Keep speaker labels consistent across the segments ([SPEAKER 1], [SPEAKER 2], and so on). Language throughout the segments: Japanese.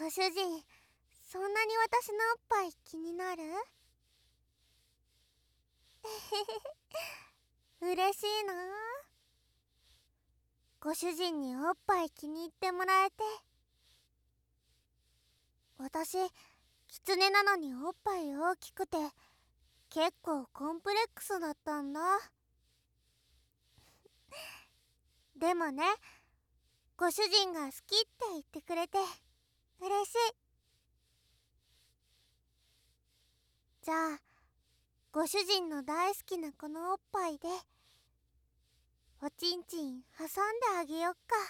[SPEAKER 1] ご主人、そんなに私のおっぱい気になる？嬉しいな。ご主人におっぱい気に入ってもらえて。私、狐なのにおっぱい大きくて、結構コンプレックスだったんだ。でもね、ご主人が好きって言ってくれて嬉しい。じゃあ、ご主人の大好きなこのおっぱいでおちんちん挟んであげよっか。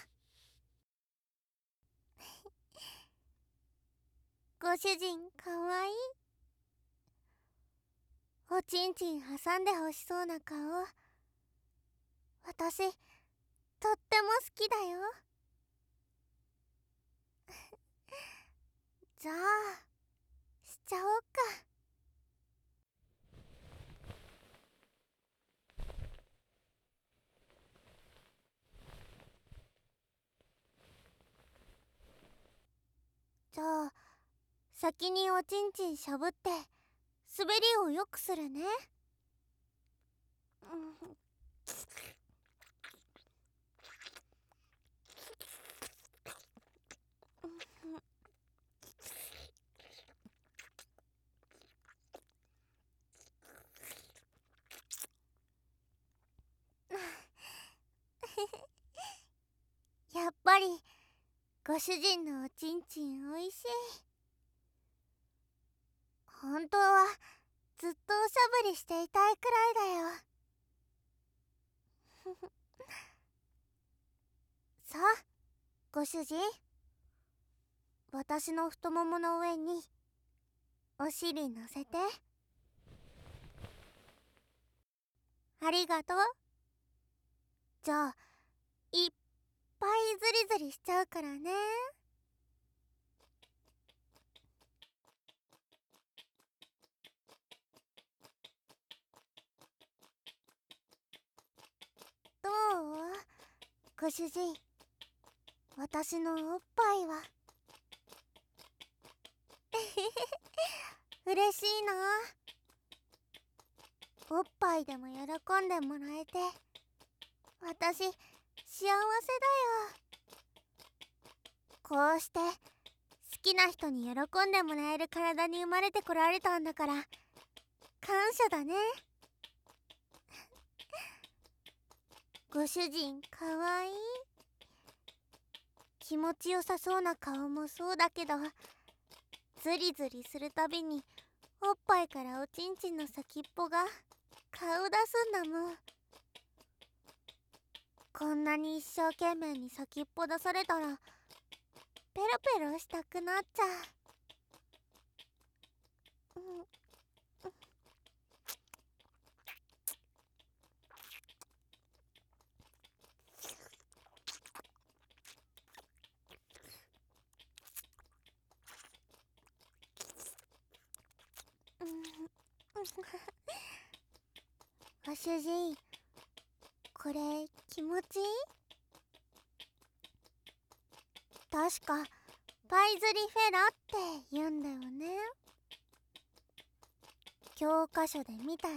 [SPEAKER 1] ご主人かわいい。おちんちん挟んでほしそうな顔、私とっても好きだよ。じゃあしちゃおうか。じゃあ先におちんちんしゃぶって滑りをよくするね。やっぱりご主人のおちんちんおいしい。本当はずっとおしゃぶりしていたいくらいだよ。さあご主人、私の太ももの上にお尻乗せて。ありがとう。じゃあいっぱいズリズリしちゃうからね。どう？ご主人、私のおっぱいは。嬉しいな。おっぱいでも喜んでもらえて私幸せだよ。こうして好きな人に喜んでもらえる体に生まれてこられたんだから感謝だね。ご主人かわいい。気持ちよさそうな顔もそうだけど、ズリズリするたびにおっぱいからおちんちんの先っぽが顔出すんだもん。こんなに一生懸命に先っぽ出されたらペロペロしたくなっちゃう。ご主人、これ気持ちいい？確かパイズリフェラって言うんだよね。教科書で見たよ。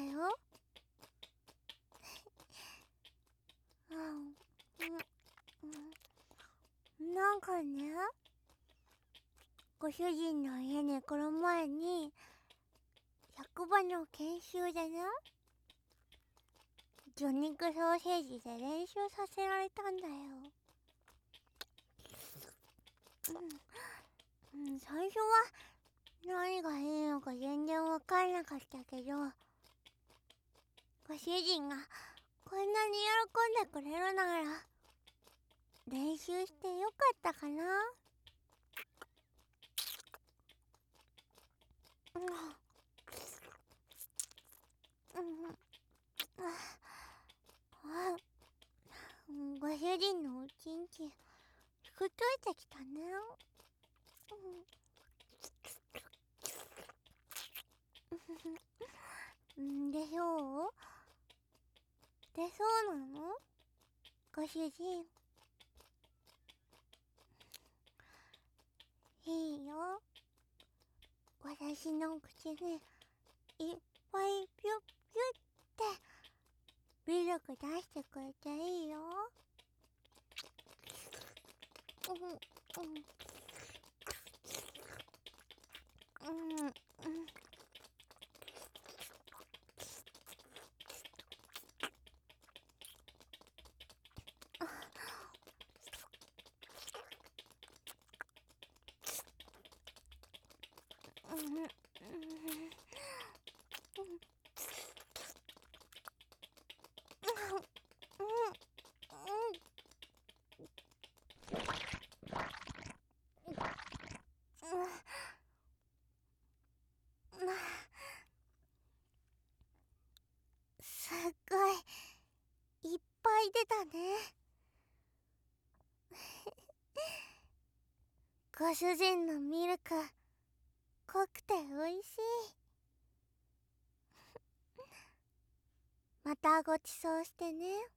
[SPEAKER 1] なんかね、ご主人の家に来る前に役場の研修でね、魚肉ソーセージで練習させられたんだよ。最初は何がいいのか全然わかんなかったけど、ご主人がこんなに喜んでくれるなら練習してよかったかな。ご主人のおちんちんふっといてきたね。でしょう？でそうなの？ご主人。 いいよ。私の口にいっぱいピュッピュッってミルク出してくれていいよ。すっごいいっぱい出たね。ご主人のミルク濃くておいしい。またごちそうしてね。